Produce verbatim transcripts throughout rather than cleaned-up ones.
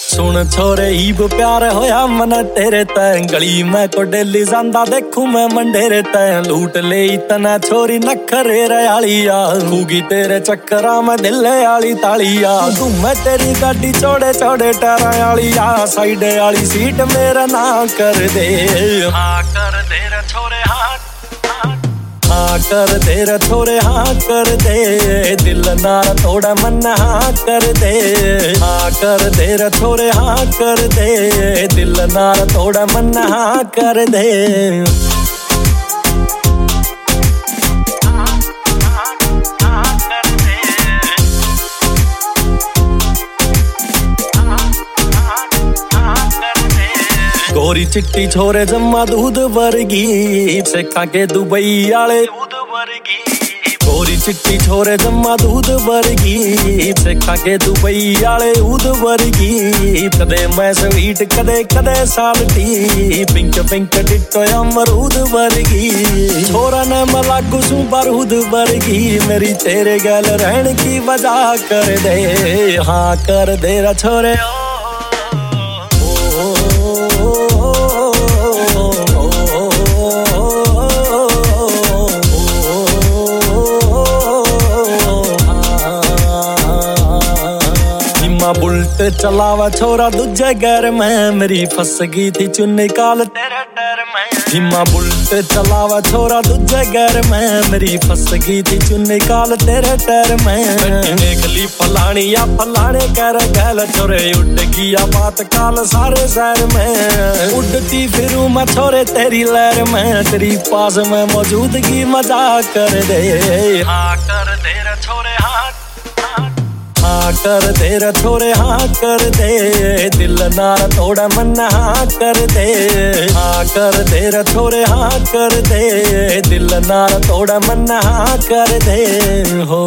सुन छोरे ईब प्यार होया मन तेरे तैं गली में को डेली जांदा देखूं मैं मंडेरे तैं लूट ले इतना छोरी नखरे रयालिया खूगी तेरे चक्करा में दिले आली तालिया घूमे तेरी गाड़ी चौड़े चौड़े टारा आलिया साइड आली सीट मेरा ना कर दे हाँ कर दे रे छोरे हाँ हाँ कर दे रे छोरे हाँ कर दे दिल नार थोड़ा मन हाँ कर दे हाँ कर दे रे छोरे हाँ कर दे दिल नार थोड़ा मन हाँ कर दे गोरी चिट्टी छोरे जम्मा दूध वर्गी सिखा के दुबई आले दूध वर्गी गोरी चिट्टी छोरे जम्मा दूध वर्गी सिखा के दुबई आले दूध वर्गी कदे मैं स्वीट कदे कदे साल्टी पिंक पिंक डिट्टो अमरूद वर्गी छोरा ने मला कुसु बारूद वर्गी मेरी तेरे गल रहने की वजह कर दे हाँ कर दे रे छोरे बुलट चलावा छोरा दूजे घर में मेरी फंस गई थी चुन्नी काल तेरे डर में हिमा बुलट चलावा छोरा दूजे घर में मेरी फंस गई थी चुन्नी काल तेरे डर में देख ली फलानी या फलाने कर गल छोरे उड़ गया बात काल सारे शहर में उड़ती फिरूं मैं छोरे तेरी लहर में तेरी पास में मौजूदगी मजा कर दे हाँ कर दे रे छोरे हाँ हाँ कर दे रे छोरे हाँ कर दे दिल नार थोड़ा मन हाँ कर दे हाँ कर दे रे छोरे हाँ कर दे दिल नार थोड़ा मन हाँ कर दे हो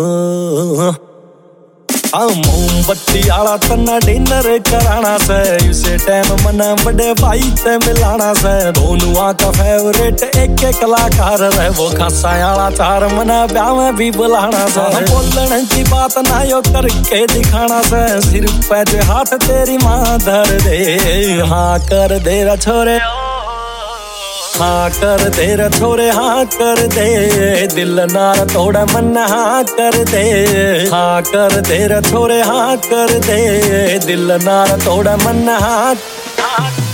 हाँ मोमबत्ती आला तना डिनर कराना से इसे टाइम मना बड़े भाई ते मिलाना से दोनों का फेवरेट एक एक कलाकार है वो खासा आला चार मना ब्याह में भी बुलाना से बोलने की बात ना यो करके दिखाना से सिर पे हाथ तेरी माँ धर दे हाँ कर दे रे छोरे हाँ कर दे रे छोरे हाँ कर दे दिल नार थोड़ा मन हाँ कर दे हाँ कर दे रे छोरे हाँ कर दे दिल नार थोड़ा मन हाँ